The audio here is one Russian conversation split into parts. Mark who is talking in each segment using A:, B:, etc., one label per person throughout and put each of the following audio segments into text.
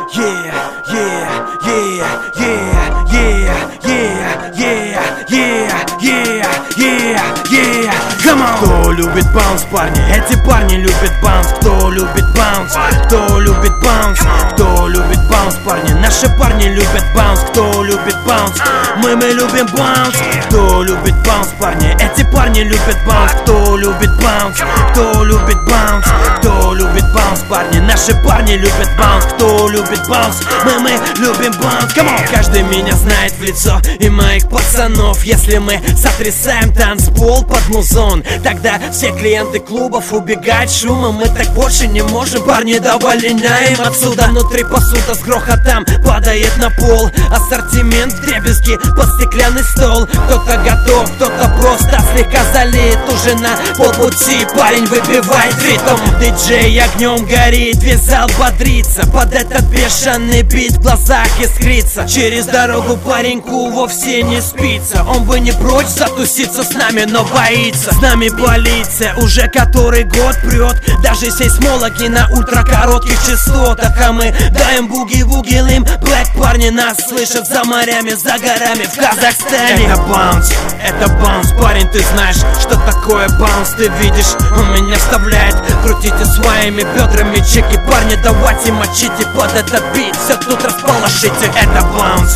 A: Кто любит баунс, парни? Эти парни любят баунс. Кто любит баунс? Кто любит баунс? Кто любит баунс, парни? Наши парни любят баунс. Кто любит баунс? Мы любим баунс. Кто любит баунс, парни? Эти парни любят баунс. Кто любит баунс? Кто любит баунс? Кто любит баунс, парни? Наши парни любят баунс. Кто любит баунс? Мы любим баунс. Каждый меня знает в лицо и моих пацанов. Если мы сотрясаем танцпол под музон, тогда все клиенты клубов убегают шумом. Мы так больше не можем, парни, давай линяем отсюда. Внутри посуда с грохотом падает на пол. Ассортимент вдребезги под стеклянный стол. Кто-то готов, кто-то просто слегка залит. Уже на полпути парень выбивает ритм. Диджей огнем горит, весь зал бодрится. Под этот бешеный бит в глазах искрится. Через дорогу пареньку вовсе не спится. Он бы не прочь затуситься с нами, но боится. С нами полиция уже который год прет. Даже сейсмологи на ультракоротких частотах. А мы даем буги-вуги лим. Блэк парни нас слышат за морями, за горами в Казахстане. Это баунс, парень, ты знаешь, что такое баунс. Ты видишь, он меня вставляет. Крутите своими бедрами чеки, парни, давайте мочите под этот бит. Все тут расположите. Это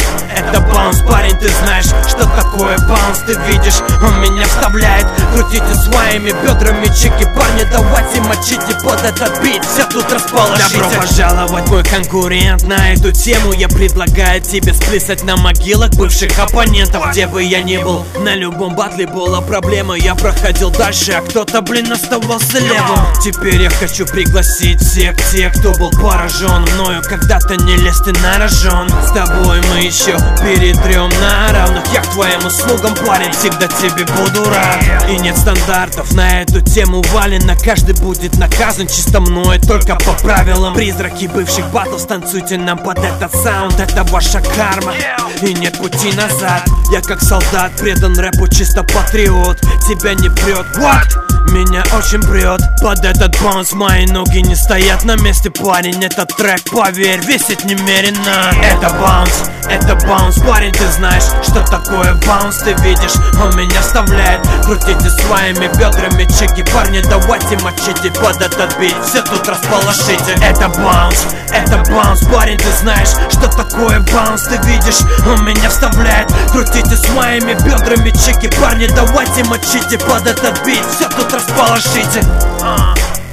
A: баунс, парень, ты знаешь, что такое баунс. Ты видишь, он меня вставляет. Крутите своими бедрами чеки, парни, давайте мочите под этот бит. Все тут расположите. Добро пожаловать, мой конкурент. На эту тему я предлагаю тебе сплясать на могилах бывших оппонентов. Где бы я ни был, на любом батле была проблема. Я проходил дальше, а кто-то, блин, оставался левым. Теперь я хочу пригласить всех тех, кто был поражен мною. Когда-то не лезь, ты на рожон. С тобой мы еще перетрем на равных. Я к твоим услугам, парень, всегда тебе буду рад. И нет стандартов на эту тему валено. Каждый будет наказан чисто мной, только по правилам. Призраки бывших батлов, станцуйте нам под этот саунд. Это ваша карма, и нет пути назад. Я как солдат предан рэпу, чисто патриот. Тебя не прет, what? Меня очень прет под этот баунс. Мои ноги не стоят на месте, парень. Этот трек, поверь, весит немерено. Это баунс, парень, ты знаешь, что такое баунс. Ты видишь, он меня вставляет. Крутите своими бедрами чеки, парни, давайте мочите под этот бит. Все тут расположите. Это баунс, парень, ты знаешь, что такое баунс. Ты видишь, он меня вставляет. Крутите своими бедрами чеки, парни, давайте мочите под этот бит. Все тут расположите.